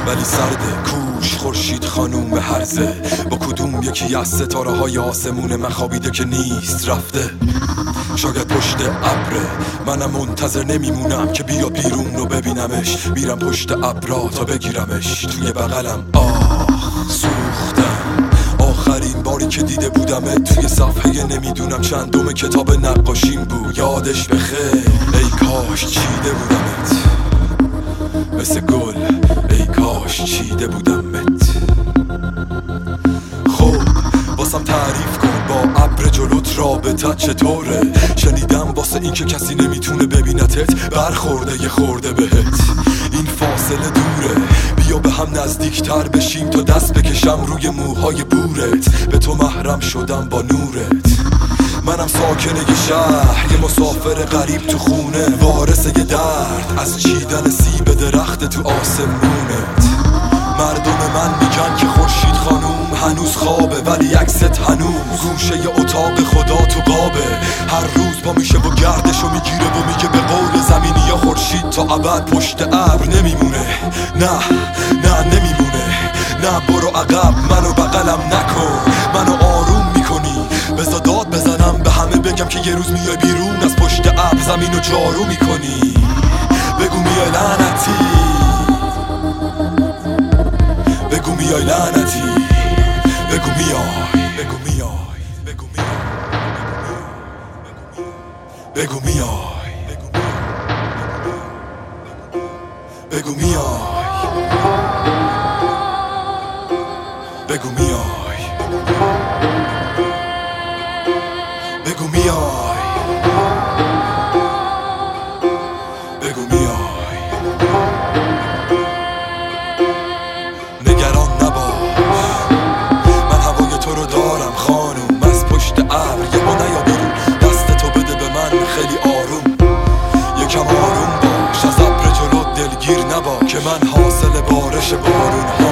ولی سرده کوش خورشید خانوم هرزه. با کدوم یکی از ستاره های آسمون من خوابیده که نیست رفته؟ شاید پشت ابره، منم منتظر نمیمونم که بیاد بیرون رو ببینمش. میرم پشت ابرا تا بگیرمش توی بغلم. سوختم آخرین باری که دیده بودمت توی صفحه نمیدونم چندم کتاب نقاشیم بود. یادش بخیر ای کاش چیده بودمت مثل گل، ای کاش چیده بودمت. خب واسم تعریف کن با ابر جلوت رابطت چطوره؟ شنیدم واسه این که کسی نمیتونه ببینتت برخورده یه خورده بهت. این فاصله دوره، بیا به هم نزدیکتر بشیم تا دست بکشم روی موهای بورت. به تو محرم شدم با نورت. منم ساکن یه شهر، یه مسافر غریب تو خونه، وارث یه درد از چیدن سیب درخت تو آسمونت. مردم من میگن که خورشید خانوم هنوز خوابه، ولی عکست هنوز گوشه اتاق خدا تو قابه. هر روز پا میشه و گردشو میگیره و میگه به قول زمینی یا خورشید تا ابد پشت ابر نمیمونه. نه نمیمونه. نه برو عقب، منو بغلم نکن، منو آروم میکنی. بذار داد بزنم به همه بگم که یه روز میای بیرون از پشت ابر زمینو جارو میکنی. بگو میای لعنتی، بگو میای لعنتی، بگو میای، بگو میای، بگو میای، بگو میای، بگو میای، بگو میای، بگو میای، بگو میای. نگران نباش، من هوای تو رو دارم خانوم. از پشت ابر یه با نیا بیرون، دست تو بده به من خیلی آروم. یکم آروم باش، از ابر جلو دلگیر نباش که من حاصل بارش بارون ها